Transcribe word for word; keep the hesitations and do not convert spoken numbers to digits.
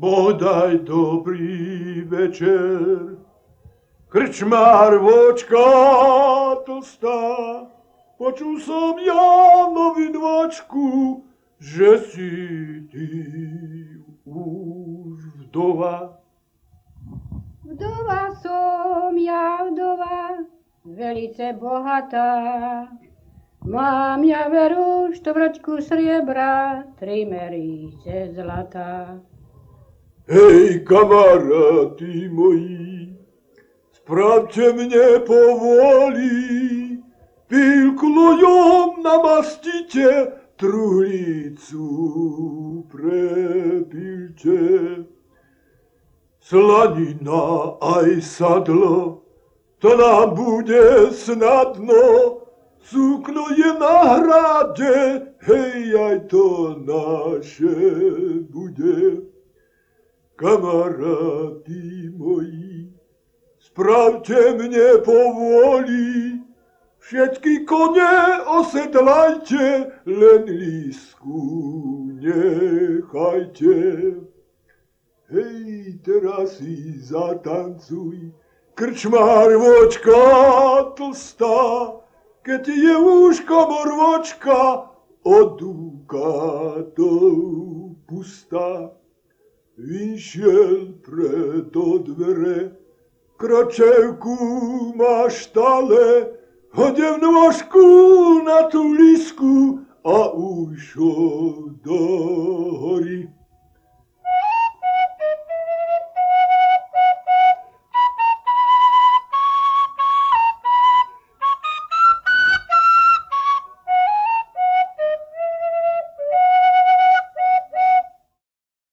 Bodaj dobrý večer, krčmár vočka tlstá, počul som ja novinočku, že si ty už vdova. Vdova som ja, vdova, velice bohatá. Mám ja veru štovročku sriebra, tri merice zlata. Hej, kamaráti moji, spravte mne povoli, pilklojom namastite, truhlicu prepilte. Slanina aj sadlo, to nám bude snadno, sukno je na hrade, hej, aj to naše bude. Kamaráti moji, spravte mne povoli, všetky kone osedlajte, len lísku nechajte. Hej, teraz si zatancuj, krčmár vočka tlstá, keď je úško morvočka, od dukátov pustá. Vyšiel predo dvere, kročevku má štale, hodev nôžku na tú lísku a ušol do